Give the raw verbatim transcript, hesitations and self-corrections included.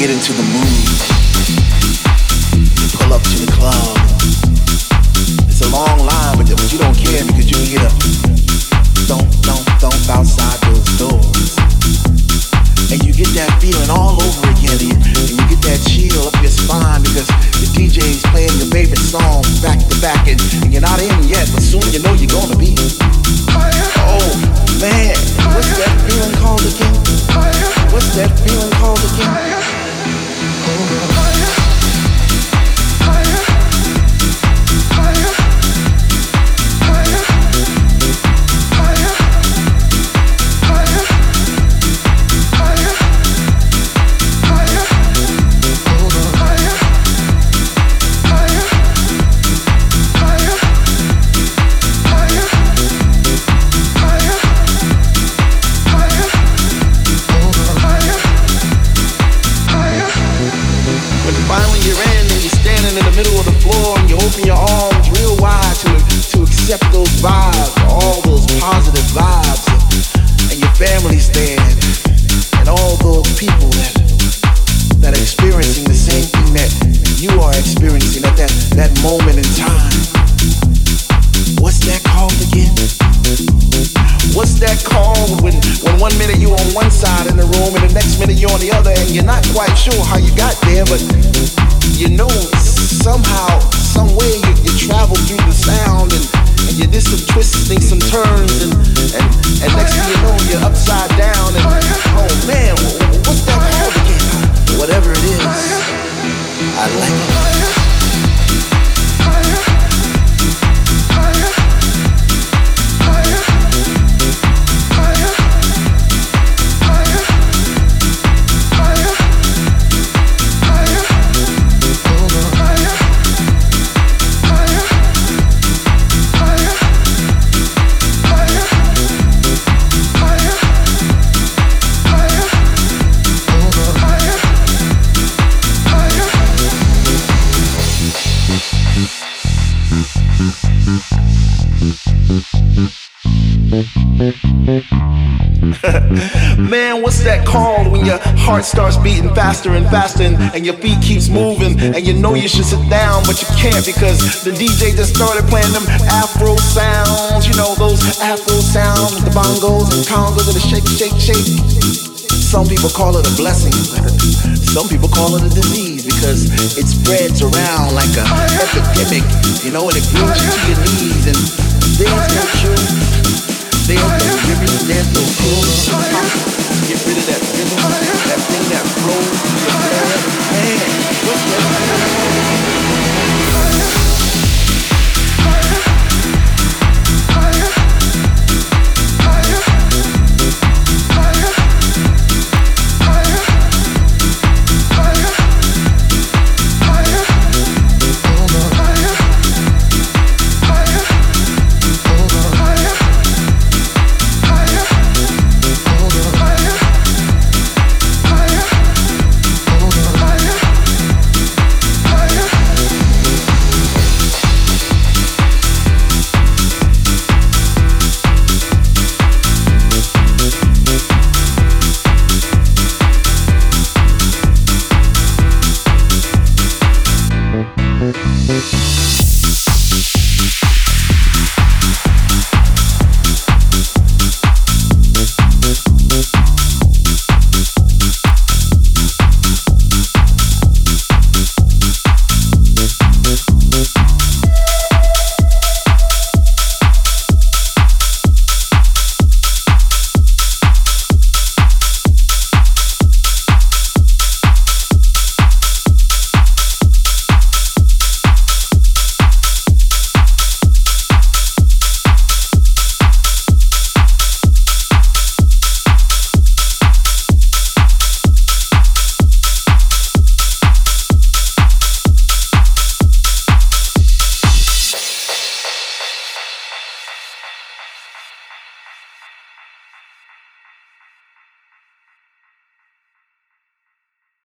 get into the mood. You pull up to the club. It's a long line, but you don't care because you hear thump, thump, thump outside those doors. And you get that feeling all over again. And you, and you get that chill up your spine because the D J's playing your favorite song back to back. And, and you're not in yet, but soon you know you're gonna be. Oh, man, what's that feeling called again? What's that feeling called again? Vibes, all those positive vibes, and your family's there, and all those people that that are experiencing the same thing that you are experiencing at that, that moment in time. What's that called again? What's that called when, when one minute you're on one side in the room and the next minute you're on the other and you're not quite sure how you got there, but you know somehow, some way you, you travel through the sound and And you did some twisting, some turns, and, and, and next thing you know, you're upside down, and oh man, what's that called again? Whatever it is, I like it. Man, what's that called when your heart starts beating faster and faster and, and your feet keeps moving and you know you should sit down but you can't because the D J just started playing them Afro sounds, you know, those Afro sounds with the bongos and congos and the shake, shake, shake. Some people call it a blessing, some people call it a disease because it spreads around like a epidemic, you know, and it brings you to your knees and there's no cure. There's no rhythm, there's no cool. Get rid of that rhythm, that thing